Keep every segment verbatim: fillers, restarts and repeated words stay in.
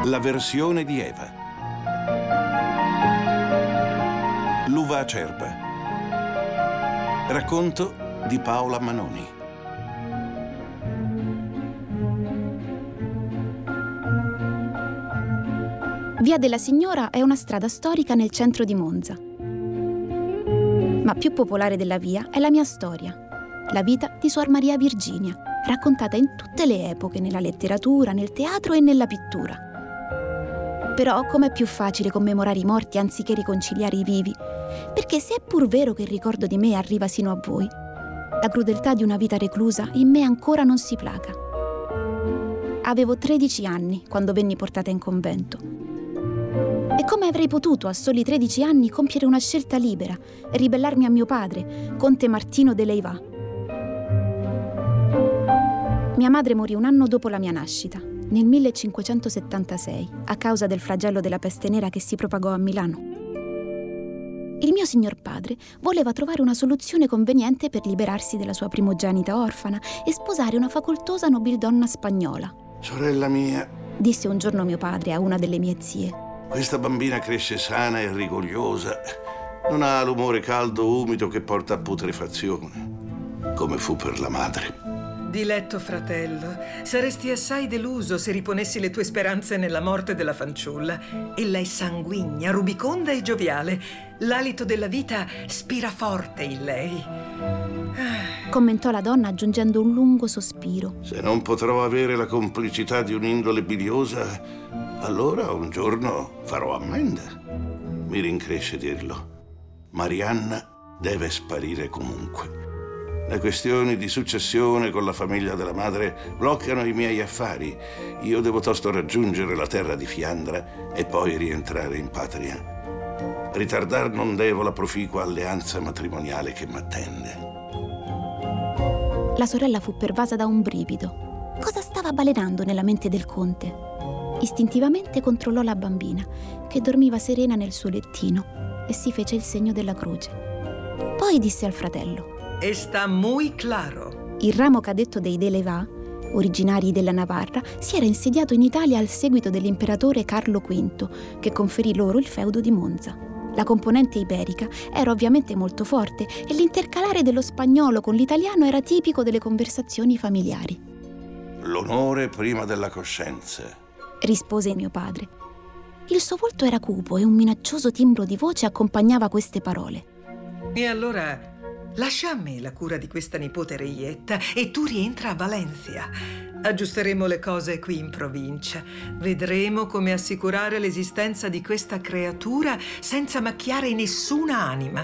La versione di Eva. L'uva acerba. Racconto di Paola Manoni. Via della Signora è una strada storica nel centro di Monza. Ma più popolare della via è la mia storia, la vita di Suor Maria Virginia, raccontata in tutte le epoche, nella letteratura, nel teatro e nella pittura. Però com'è più facile commemorare i morti anziché riconciliare i vivi? Perché se è pur vero che il ricordo di me arriva sino a voi, la crudeltà di una vita reclusa in me ancora non si placa. Avevo tredici anni quando venni portata in convento. E come avrei potuto a soli tredici anni compiere una scelta libera e ribellarmi a mio padre, conte Martino de Leivà? Mia madre morì un anno dopo la mia nascita, nel millecinquecentosettantasei, a causa del flagello della peste nera che si propagò a Milano. Il mio signor padre voleva trovare una soluzione conveniente per liberarsi della sua primogenita orfana e sposare una facoltosa nobildonna spagnola. Sorella mia, disse un giorno mio padre a una delle mie zie, questa bambina cresce sana e rigogliosa. Non ha l'umore caldo umido che porta a putrefazione, come fu per la madre. Diletto fratello, saresti assai deluso se riponessi le tue speranze nella morte della fanciulla. Ella è sanguigna, rubiconda e gioviale. L'alito della vita spira forte in lei. Commentò la donna aggiungendo un lungo sospiro. Se non potrò avere la complicità di un'indole biliosa, allora un giorno farò ammenda. Mi rincresce dirlo. Marianna deve sparire comunque. Le questioni di successione con la famiglia della madre bloccano i miei affari. Io devo tosto raggiungere la terra di Fiandra e poi rientrare in patria. Ritardar non devo la proficua alleanza matrimoniale che m'attende. La sorella fu pervasa da un brivido. Cosa stava balenando nella mente del conte? Istintivamente controllò la bambina, che dormiva serena nel suo lettino, e si fece il segno della croce. Poi disse al fratello: Está muy claro. Il ramo cadetto dei de Leivà, originari della Navarra, si era insediato in Italia al seguito dell'imperatore Carlo quinto, che conferì loro il feudo di Monza. La componente iberica era ovviamente molto forte e l'intercalare dello spagnolo con l'italiano era tipico delle conversazioni familiari. L'onore prima della coscienza, rispose mio padre. Il suo volto era cupo e un minaccioso timbro di voce accompagnava queste parole. E allora lascia a me la cura di questa nipote reietta e tu rientra a Valencia. Aggiusteremo le cose qui in provincia. Vedremo come assicurare l'esistenza di questa creatura senza macchiare nessuna anima.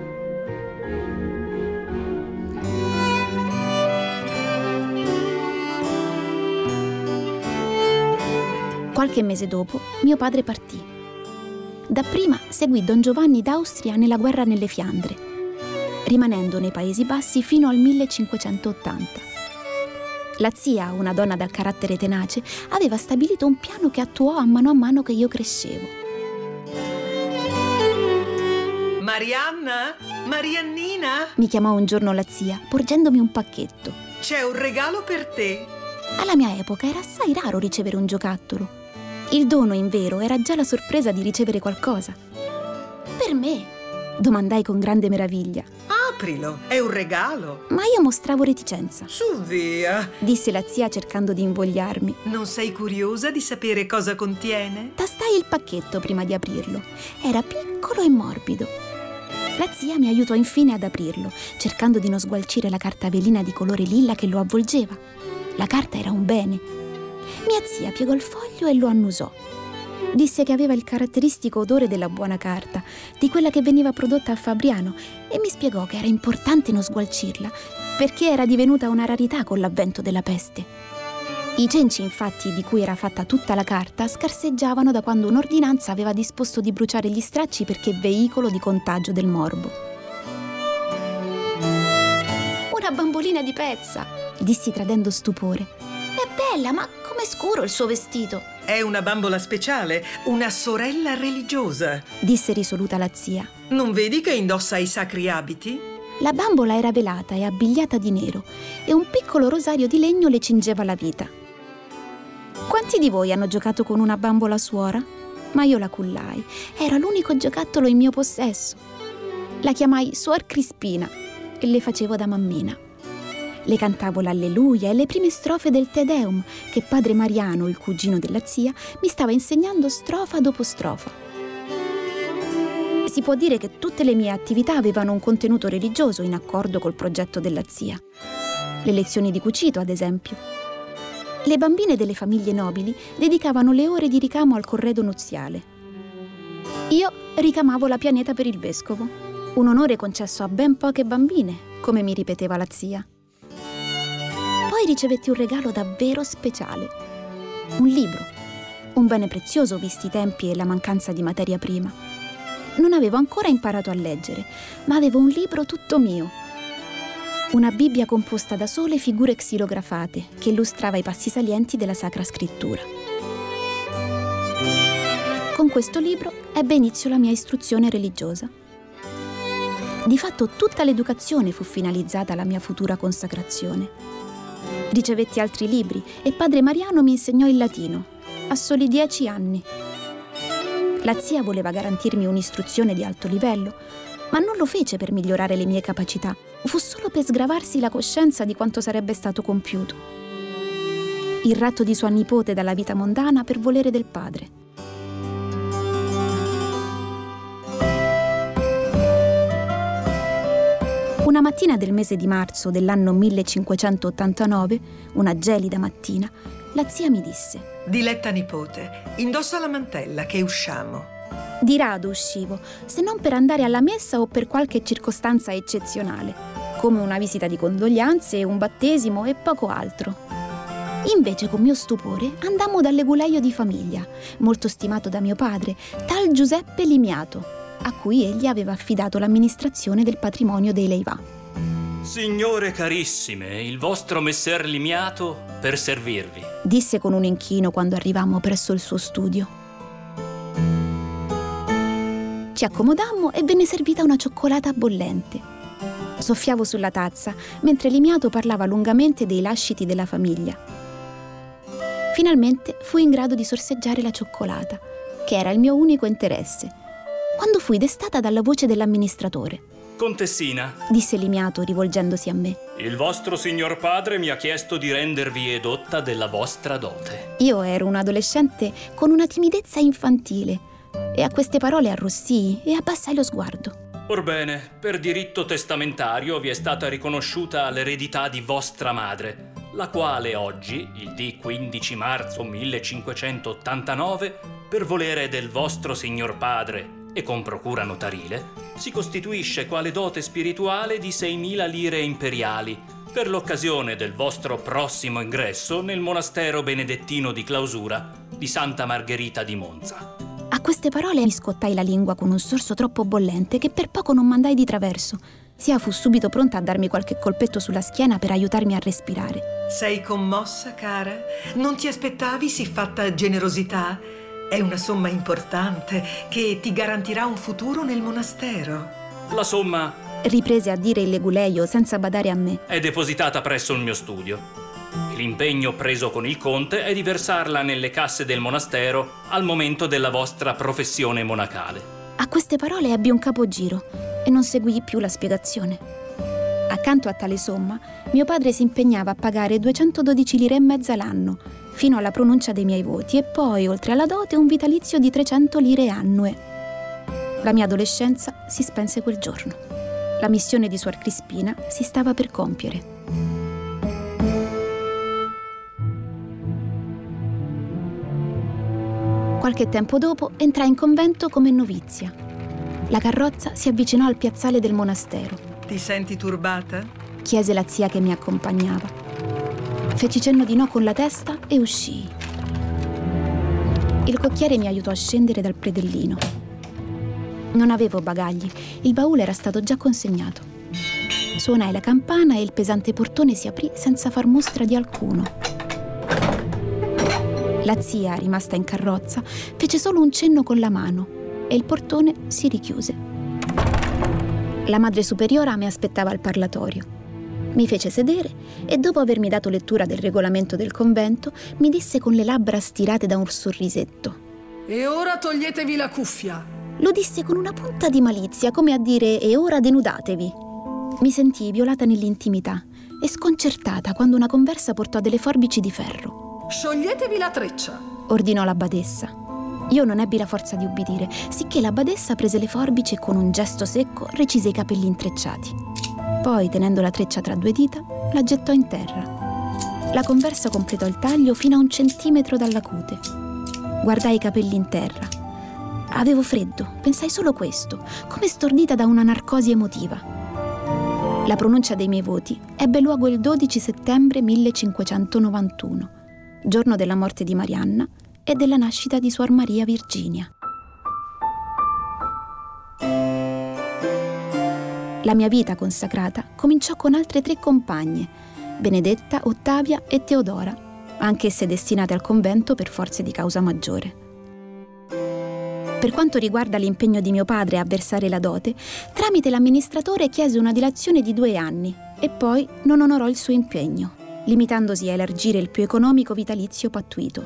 Qualche mese dopo, mio padre partì. Dapprima seguì Don Giovanni d'Austria nella guerra nelle Fiandre, rimanendo nei Paesi Bassi fino al millecinquecentottanta. La zia, una donna dal carattere tenace, aveva stabilito un piano che attuò a mano a mano che io crescevo. Marianna? Mariannina? Mi chiamò un giorno la zia, porgendomi un pacchetto. C'è un regalo per te. Alla mia epoca era assai raro ricevere un giocattolo. Il dono, invero, era già la sorpresa di ricevere qualcosa. Per me? Domandai con grande meraviglia. Aprilo, è un regalo. Ma io mostravo reticenza. Su via, disse la zia cercando di invogliarmi. Non sei curiosa di sapere cosa contiene? Tastai il pacchetto prima di aprirlo. Era piccolo e morbido. La zia mi aiutò infine ad aprirlo, cercando di non sgualcire la carta velina di colore lilla che lo avvolgeva. La carta era un bene. Mia zia piegò il foglio e lo annusò. Disse che aveva il caratteristico odore della buona carta, di quella che veniva prodotta a Fabriano, e mi spiegò che era importante non sgualcirla, perché era divenuta una rarità con l'avvento della peste. I cenci, infatti, di cui era fatta tutta la carta, scarseggiavano da quando un'ordinanza aveva disposto di bruciare gli stracci perché veicolo di contagio del morbo. Una bambolina di pezza, dissi tradendo stupore. È bella, ma com'è scuro il suo vestito! È una bambola speciale, una sorella religiosa, disse risoluta la zia. Non vedi che indossa i sacri abiti? La bambola era velata e abbigliata di nero e un piccolo rosario di legno le cingeva la vita. Quanti di voi hanno giocato con una bambola suora? Ma io la cullai. Era l'unico giocattolo in mio possesso. La chiamai Suor Crispina e le facevo da mammina. Le cantavo l'Alleluia e le prime strofe del Te Deum che padre Mariano, il cugino della zia, mi stava insegnando strofa dopo strofa. Si può dire che tutte le mie attività avevano un contenuto religioso in accordo col progetto della zia. Le lezioni di cucito, ad esempio. Le bambine delle famiglie nobili dedicavano le ore di ricamo al corredo nuziale. Io ricamavo la pianeta per il vescovo, un onore concesso a ben poche bambine, come mi ripeteva la zia. Poi ricevetti un regalo davvero speciale. Un libro, un bene prezioso visti i tempi e la mancanza di materia prima. Non avevo ancora imparato a leggere, ma avevo un libro tutto mio. Una Bibbia composta da sole figure xilografate che illustrava i passi salienti della Sacra Scrittura. Con questo libro ebbe inizio la mia istruzione religiosa. Di fatto tutta l'educazione fu finalizzata alla mia futura consacrazione. Ricevetti altri libri e padre Mariano mi insegnò il latino, a soli dieci anni. La zia voleva garantirmi un'istruzione di alto livello, ma non lo fece per migliorare le mie capacità, fu solo per sgravarsi la coscienza di quanto sarebbe stato compiuto. Il ratto di sua nipote dalla vita mondana per volere del padre. Una mattina del mese di marzo dell'anno millecinquecentottantanove, una gelida mattina, la zia mi disse: Diletta nipote, indossa la mantella che usciamo. Di rado uscivo, se non per andare alla messa o per qualche circostanza eccezionale, come una visita di condoglianze, un battesimo e poco altro. Invece, con mio stupore, andammo dall'eguleio di famiglia, molto stimato da mio padre, tal Giuseppe Limiato, a cui egli aveva affidato l'amministrazione del patrimonio dei Leivà. Signore carissime, il vostro messer Limiato per servirvi, disse con un inchino quando arrivammo presso il suo studio. Ci accomodammo e venne servita una cioccolata bollente. Soffiavo sulla tazza, mentre Limiato parlava lungamente dei lasciti della famiglia. Finalmente fui in grado di sorseggiare la cioccolata, che era il mio unico interesse, quando fui destata dalla voce dell'amministratore. Contessina, disse Limiato rivolgendosi a me. Il vostro signor padre mi ha chiesto di rendervi edotta della vostra dote. Io ero un adolescente con una timidezza infantile e a queste parole arrossii e abbassai lo sguardo. Orbene, per diritto testamentario vi è stata riconosciuta l'eredità di vostra madre, la quale oggi, il dì quindici marzo millecinquecentottantanove, per volere del vostro signor padre e con procura notarile, si costituisce quale dote spirituale di seimila lire imperiali per l'occasione del vostro prossimo ingresso nel monastero benedettino di clausura di Santa Margherita di Monza. A queste parole mi scottai la lingua con un sorso troppo bollente che per poco non mandai di traverso. Zia fu subito pronta a darmi qualche colpetto sulla schiena per aiutarmi a respirare. Sei commossa, cara? Non ti aspettavi siffatta generosità? È una somma importante che ti garantirà un futuro nel monastero. La somma, riprese a dire il leguleio senza badare a me, è depositata presso il mio studio. L'impegno preso con il conte è di versarla nelle casse del monastero al momento della vostra professione monacale. A queste parole ebbi un capogiro e non seguii più la spiegazione. Accanto a tale somma, mio padre si impegnava a pagare duecentododici lire e mezza l'anno, fino alla pronuncia dei miei voti, e poi, oltre alla dote, un vitalizio di trecento lire annue. La mia adolescenza si spense quel giorno. La missione di Suor Crispina si stava per compiere. Qualche tempo dopo entrai in convento come novizia. La carrozza si avvicinò al piazzale del monastero. Ti senti turbata? Chiese la zia che mi accompagnava. Feci cenno di no con la testa e uscii. Il cocchiere mi aiutò a scendere dal predellino. Non avevo bagagli, il baule era stato già consegnato. Suonai la campana e il pesante portone si aprì senza far mostra di alcuno. La zia, rimasta in carrozza, fece solo un cenno con la mano e il portone si richiuse. La madre superiora mi aspettava al parlatorio. Mi fece sedere e dopo avermi dato lettura del regolamento del convento, mi disse con le labbra stirate da un sorrisetto: E ora toglietevi la cuffia. Lo disse con una punta di malizia, come a dire: e ora denudatevi. Mi sentii violata nell'intimità e sconcertata quando una conversa portò delle forbici di ferro. Scioglietevi la treccia, ordinò la badessa. Io non ebbi la forza di ubbidire, sicché la badessa prese le forbici e con un gesto secco recise i capelli intrecciati. Poi, tenendo la treccia tra due dita, la gettò in terra. La conversa completò il taglio fino a un centimetro dalla cute. Guardai i capelli in terra. Avevo freddo, pensai solo questo, come stordita da una narcosi emotiva. La pronuncia dei miei voti ebbe luogo il dodici settembre millecinquecentonovantuno, giorno della morte di Marianna e della nascita di Suor Maria Virginia. La mia vita consacrata cominciò con altre tre compagne, Benedetta, Ottavia e Teodora, anch'esse destinate al convento per forze di causa maggiore. Per quanto riguarda l'impegno di mio padre a versare la dote, tramite l'amministratore chiese una dilazione di due anni e poi non onorò il suo impegno, limitandosi a elargire il più economico vitalizio pattuito.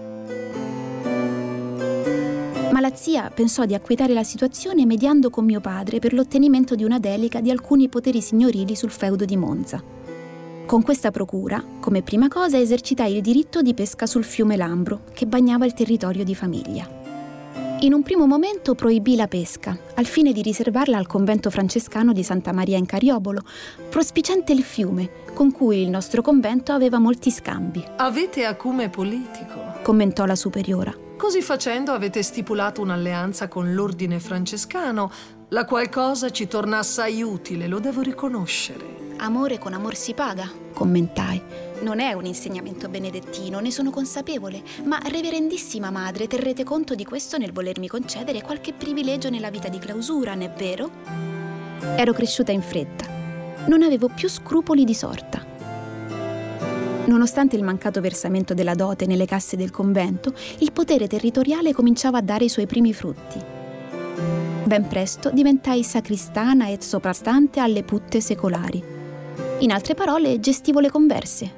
Ma la zia pensò di acquietare la situazione mediando con mio padre per l'ottenimento di una delega di alcuni poteri signorili sul feudo di Monza. Con questa procura, come prima cosa, esercitai il diritto di pesca sul fiume Lambro, che bagnava il territorio di famiglia. In un primo momento proibì la pesca, al fine di riservarla al convento francescano di Santa Maria in Cariobolo, prospiciente il fiume, con cui il nostro convento aveva molti scambi. Avete acume politico, commentò la superiora. Così facendo avete stipulato un'alleanza con l'ordine francescano, la qual cosa ci torna assai utile, lo devo riconoscere. Amore con amor si paga, commentai. Non è un insegnamento benedettino, ne sono consapevole, ma reverendissima madre, terrete conto di questo nel volermi concedere qualche privilegio nella vita di clausura, non è vero? Ero cresciuta in fretta. Non avevo più scrupoli di sorta. Nonostante il mancato versamento della dote nelle casse del convento, il potere territoriale cominciava a dare i suoi primi frutti. Ben presto diventai sacristana e soprastante alle putte secolari. In altre parole, gestivo le converse.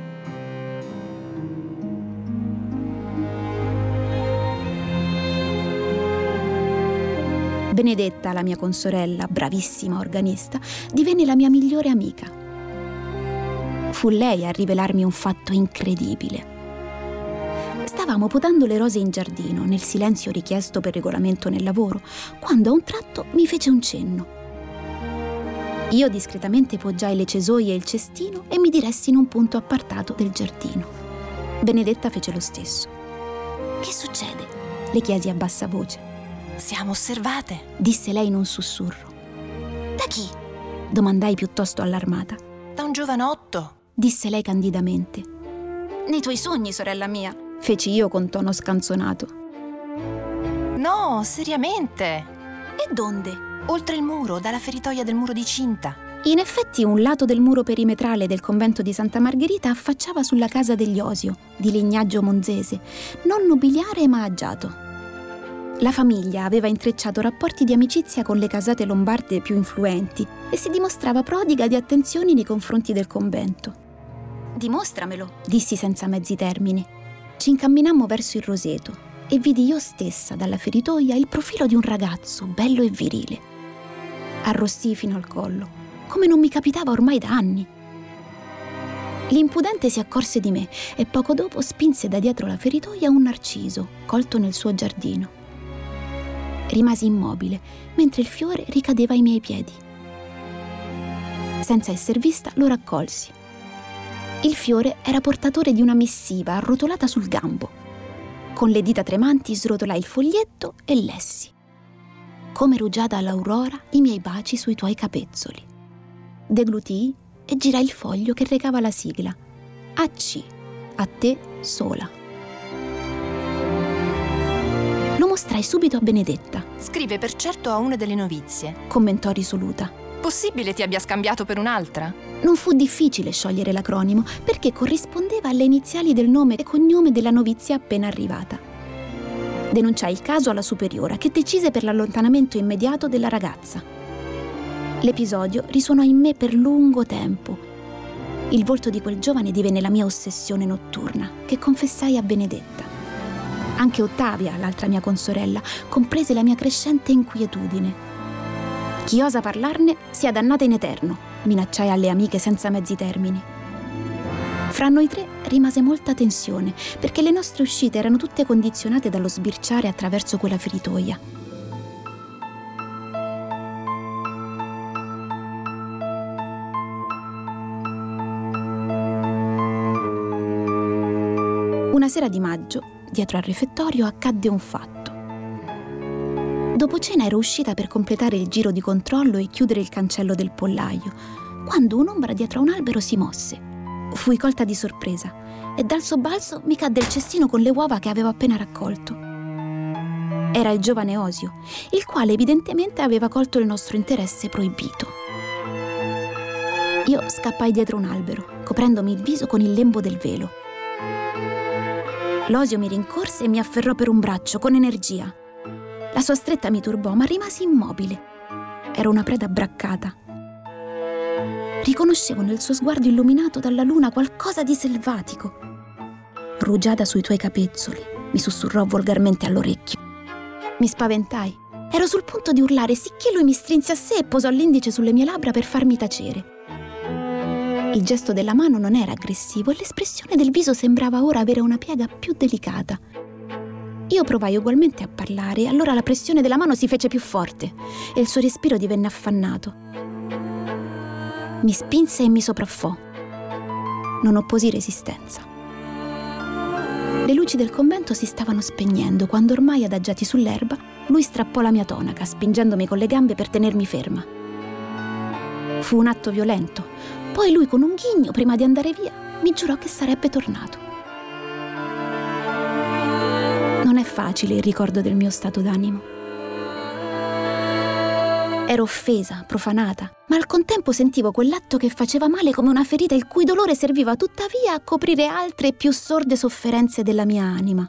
Benedetta, la mia consorella, bravissima organista, divenne la mia migliore amica. Fu lei a rivelarmi un fatto incredibile. Stavamo potando le rose in giardino, nel silenzio richiesto per regolamento nel lavoro, quando a un tratto mi fece un cenno. Io discretamente poggiai le cesoie e il cestino e mi diressi in un punto appartato del giardino. Benedetta fece lo stesso. «Che succede?» le chiesi a bassa voce. «Siamo osservate», disse lei in un sussurro. «Da chi?» domandai piuttosto allarmata. «Da un giovanotto», disse lei candidamente. «Nei tuoi sogni, sorella mia», feci io con tono scanzonato. «No, seriamente». «E donde?» «Oltre il muro, dalla feritoia del muro di cinta». In effetti un lato del muro perimetrale del convento di Santa Margherita affacciava sulla casa degli Osio, di legnaggio monzese, non nobiliare ma agiato. La famiglia aveva intrecciato rapporti di amicizia con le casate lombarde più influenti e si dimostrava prodiga di attenzioni nei confronti del convento. «Dimostramelo», dissi senza mezzi termini. Ci incamminammo verso il roseto e vidi io stessa dalla feritoia il profilo di un ragazzo bello e virile. Arrossii fino al collo, come non mi capitava ormai da anni. L'impudente si accorse di me e poco dopo spinse da dietro la feritoia un narciso colto nel suo giardino. Rimasi immobile mentre il fiore ricadeva ai miei piedi. Senza esser vista lo raccolsi. Il fiore era portatore di una missiva arrotolata sul gambo. Con le dita tremanti srotolai il foglietto e lessi: «Come rugiada all'aurora i miei baci sui tuoi capezzoli». Deglutii e girai il foglio che recava la sigla: A C, a te sola. Lo mostrai subito a Benedetta. «Scrive per certo a una delle novizie», commentò risoluta. «Possibile ti abbia scambiato per un'altra?» Non fu difficile sciogliere l'acronimo perché corrispondeva alle iniziali del nome e cognome della novizia appena arrivata. Denunciai il caso alla superiora, che decise per l'allontanamento immediato della ragazza. L'episodio risuonò in me per lungo tempo Il volto di quel giovane divenne la mia ossessione notturna, che confessai a Benedetta. Anche Ottavia, l'altra mia consorella, comprese la mia crescente inquietudine. Chi osa parlarne sia dannata in eterno, minacciai alle amiche senza mezzi termini. Fra noi tre rimase molta tensione, perché le nostre uscite erano tutte condizionate dallo sbirciare attraverso quella feritoia. Una sera di maggio, dietro al refettorio, accadde un fatto. Dopo cena ero uscita per completare il giro di controllo e chiudere il cancello del pollaio, quando un'ombra dietro a un albero si mosse. Fui colta di sorpresa e dal sobbalzo mi cadde il cestino con le uova che avevo appena raccolto. Era il giovane Osio, il quale evidentemente aveva colto il nostro interesse proibito. Io scappai dietro un albero, coprendomi il viso con il lembo del velo. L'Osio mi rincorse e mi afferrò per un braccio con energia. La sua stretta mi turbò, ma rimasi immobile. Ero una preda braccata. Riconoscevo nel suo sguardo illuminato dalla luna qualcosa di selvatico. Rugiada sui tuoi capezzoli, mi sussurrò volgarmente all'orecchio. Mi spaventai. Ero sul punto di urlare, sicché lui mi strinse a sé e posò l'indice sulle mie labbra per farmi tacere. Il gesto della mano non era aggressivo e l'espressione del viso sembrava ora avere una piega più delicata. Io provai ugualmente a parlare e allora la pressione della mano si fece più forte e il suo respiro divenne affannato. Mi spinse e mi sopraffò. Non opposi resistenza. Le luci del convento si stavano spegnendo quando, ormai adagiati sull'erba, lui strappò la mia tonaca, spingendomi con le gambe per tenermi ferma. Fu un atto violento. Poi lui, con un ghigno, prima di andare via, mi giurò che sarebbe tornato. Non è facile il ricordo del mio stato d'animo. Ero offesa, profanata, ma al contempo sentivo quell'atto che faceva male come una ferita il cui dolore serviva tuttavia a coprire altre e più sorde sofferenze della mia anima.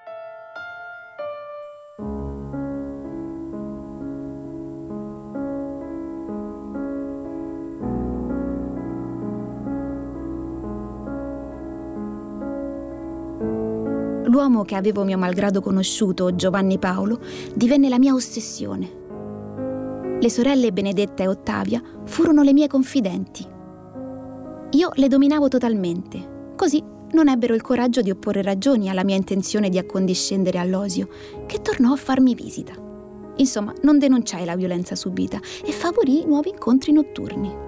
L'uomo che avevo mio malgrado conosciuto, Giovanni Paolo, divenne la mia ossessione. Le sorelle Benedetta e Ottavia furono le mie confidenti. Io le dominavo totalmente, così non ebbero il coraggio di opporre ragioni alla mia intenzione di accondiscendere all'Osio, che tornò a farmi visita. Insomma, non denunciai la violenza subita e favorii nuovi incontri notturni.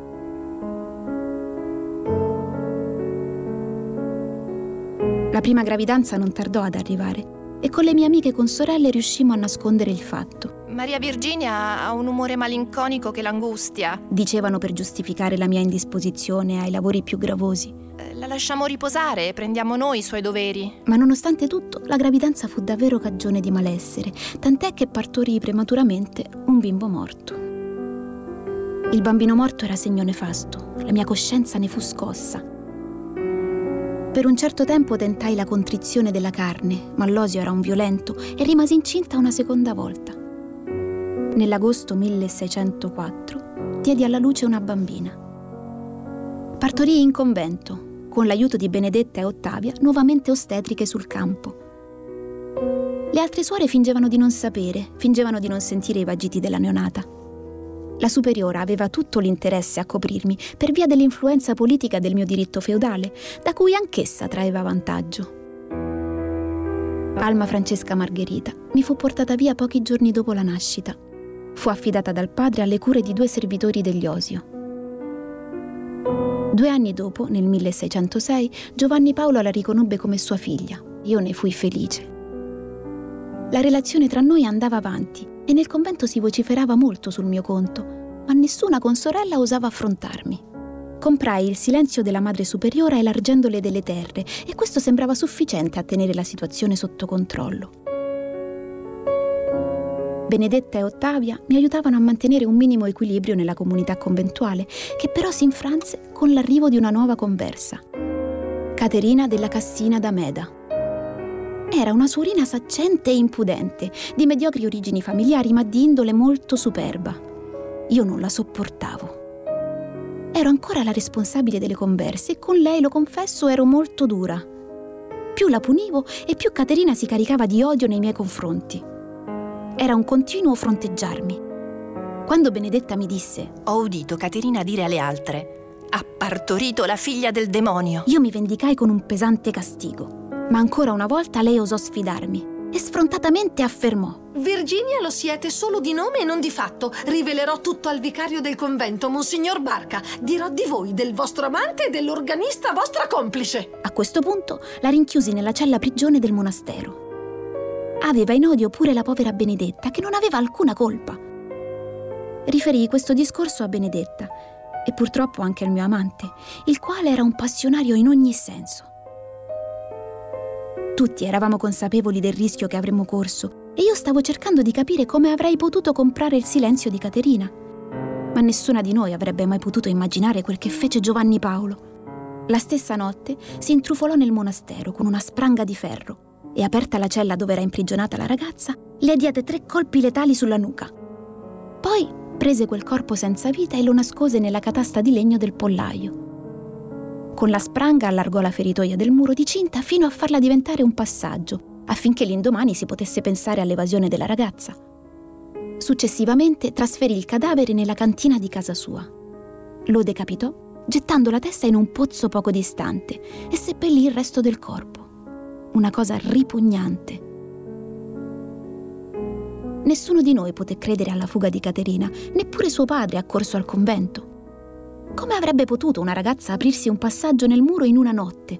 La prima gravidanza non tardò ad arrivare e con le mie amiche consorelle riuscimmo a nascondere il fatto. Maria Virginia ha un umore malinconico che l'angustia, dicevano per giustificare la mia indisposizione ai lavori più gravosi. La lasciamo riposare e prendiamo noi i suoi doveri. Ma nonostante tutto, la gravidanza fu davvero cagione di malessere, tant'è che partorii prematuramente un bimbo morto. Il bambino morto era segno nefasto, la mia coscienza ne fu scossa. Per un certo tempo tentai la contrizione della carne, ma l'Osio era un violento e rimasi incinta una seconda volta. Nell'agosto milleseicentoquattro diedi alla luce una bambina. Partorii in convento, con l'aiuto di Benedetta e Ottavia, nuovamente ostetriche sul campo. Le altre suore fingevano di non sapere, fingevano di non sentire i vagiti della neonata. La superiora aveva tutto l'interesse a coprirmi per via dell'influenza politica del mio diritto feudale, da cui anch'essa traeva vantaggio. Alma Francesca Margherita mi fu portata via pochi giorni dopo la nascita. Fu affidata dal padre alle cure di due servitori degli Osio. Due anni dopo, nel milleseicentosei, Giovanni Paolo la riconobbe come sua figlia. Io ne fui felice. La relazione tra noi andava avanti e nel convento si vociferava molto sul mio conto, ma nessuna consorella osava affrontarmi. Comprai il silenzio della madre superiora elargendole delle terre e questo sembrava sufficiente a tenere la situazione sotto controllo. Benedetta e Ottavia mi aiutavano a mantenere un minimo equilibrio nella comunità conventuale, che però si infranse con l'arrivo di una nuova conversa, Caterina della Cassina d'Ameda. Era una suorina saccente e impudente, di mediocri origini familiari ma di indole molto superba. Io non la sopportavo. ero ancora la responsabile delle converse e con lei, lo confesso, ero molto dura. Più la punivo e più Caterina si caricava di odio nei miei confronti. Era un continuo fronteggiarmi. Quando Benedetta mi disse: Ho udito Caterina dire alle altre: ha partorito la figlia del demonio. Io mi vendicai con un pesante castigo, ma ancora una volta lei osò sfidarmi e sfrontatamente affermò: Virginia lo siete solo di nome e non di fatto. Rivelerò tutto al vicario del convento, Monsignor Barca. Dirò di voi, del vostro amante e dell'organista vostra complice. A questo punto la rinchiusi nella cella prigione del monastero. Aveva in odio pure la povera Benedetta, che non aveva alcuna colpa. Riferii questo discorso a Benedetta e purtroppo anche al mio amante, il quale era un passionario in ogni senso. Tutti eravamo consapevoli del rischio che avremmo corso e io stavo cercando di capire come avrei potuto comprare il silenzio di Caterina. Ma nessuna di noi avrebbe mai potuto immaginare quel che fece Giovanni Paolo. La stessa notte si intrufolò nel monastero con una spranga di ferro e, aperta la cella dove era imprigionata la ragazza, le diede tre colpi letali sulla nuca. Poi prese quel corpo senza vita e lo nascose nella catasta di legno del pollaio. Con la spranga allargò la feritoia del muro di cinta fino a farla diventare un passaggio, affinché l'indomani si potesse pensare all'evasione della ragazza. Successivamente trasferì il cadavere nella cantina di casa sua. Lo decapitò, gettando la testa in un pozzo poco distante, e seppellì il resto del corpo. Una cosa ripugnante. Nessuno di noi poté credere alla fuga di Caterina, neppure suo padre, accorso al convento. Come avrebbe potuto una ragazza aprirsi un passaggio nel muro in una notte?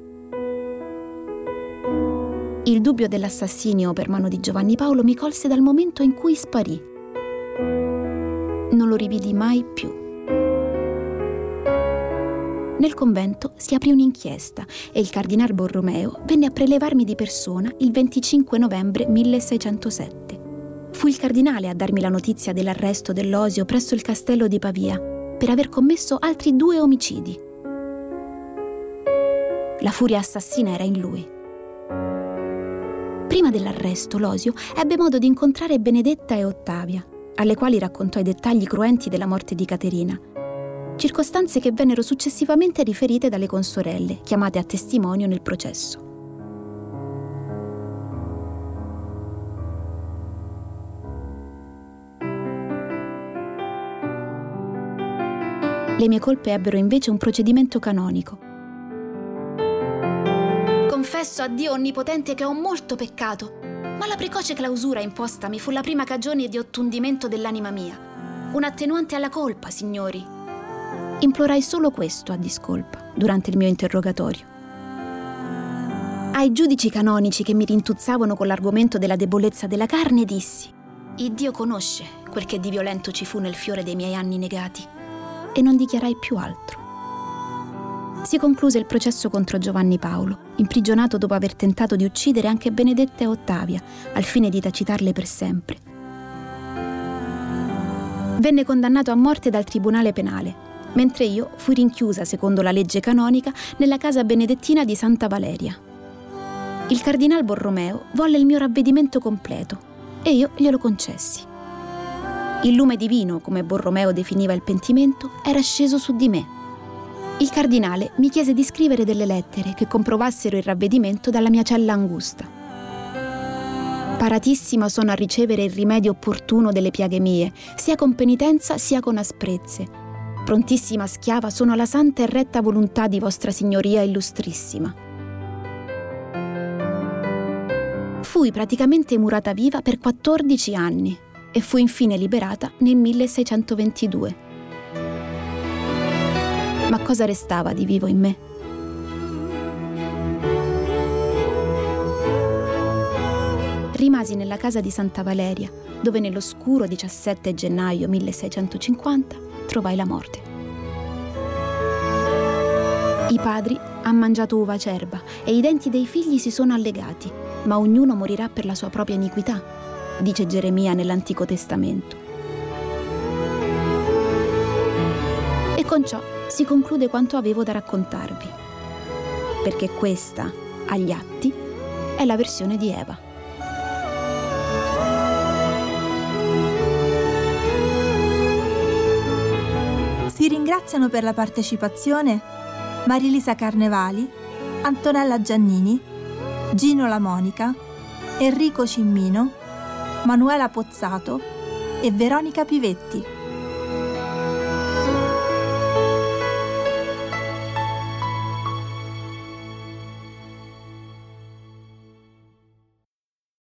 Il dubbio dell'assassinio per mano di Giovanni Paolo mi colse dal momento in cui sparì. Non lo rividi mai più. Nel convento si aprì un'inchiesta e il cardinal Borromeo venne a prelevarmi di persona il venticinque novembre milleseicentosette. Fu il cardinale a darmi la notizia dell'arresto dell'Osio presso il castello di Pavia per aver commesso altri due omicidi. La furia assassina era in lui. Prima dell'arresto, l'Osio ebbe modo di incontrare Benedetta e Ottavia, alle quali raccontò i dettagli cruenti della morte di Caterina, circostanze che vennero successivamente riferite dalle consorelle, chiamate a testimonio nel processo. Le mie colpe ebbero invece un procedimento canonico. Confesso a Dio Onnipotente che ho molto peccato, ma la precoce clausura impostami fu la prima cagione di ottundimento dell'anima mia. Un attenuante alla colpa, signori. Implorai solo questo a discolpa durante il mio interrogatorio. Ai giudici canonici che mi rintuzzavano con l'argomento della debolezza della carne dissi: il Dio conosce quel che di violento ci fu nel fiore dei miei anni negati. E non dichiarai più altro. Si concluse il processo contro Giovanni Paolo, imprigionato dopo aver tentato di uccidere anche Benedetta e Ottavia, al fine di tacitarle per sempre. Venne condannato a morte dal tribunale penale, mentre io fui rinchiusa, secondo la legge canonica, nella casa benedettina di Santa Valeria. Il cardinal Borromeo volle il mio ravvedimento completo e io glielo concessi. Il lume divino, come Borromeo definiva il pentimento, era sceso su di me. Il cardinale mi chiese di scrivere delle lettere che comprovassero il ravvedimento dalla mia cella angusta. Paratissima sono a ricevere il rimedio opportuno delle piaghe mie, sia con penitenza sia con asprezze. Prontissima schiava sono alla santa e retta volontà di vostra signoria illustrissima. Fui praticamente murata viva per quattordici anni e fui infine liberata nel milleseicentoventidue. Ma cosa restava di vivo in me? Rimasi nella casa di Santa Valeria, dove nell'oscuro diciassette gennaio milleseicentocinquanta trovai la morte. I padri hanno mangiato uva acerba e i denti dei figli si sono allegati, ma ognuno morirà per la sua propria iniquità, dice Geremia nell'Antico Testamento. E con ciò si conclude quanto avevo da raccontarvi, perché questa, agli atti, è la versione di Eva. Vi ringraziano per la partecipazione Marilisa Carnevali, Antonella Giannini, Gino La Monica, Enrico Cimmino, Manuela Pozzato e Veronica Pivetti.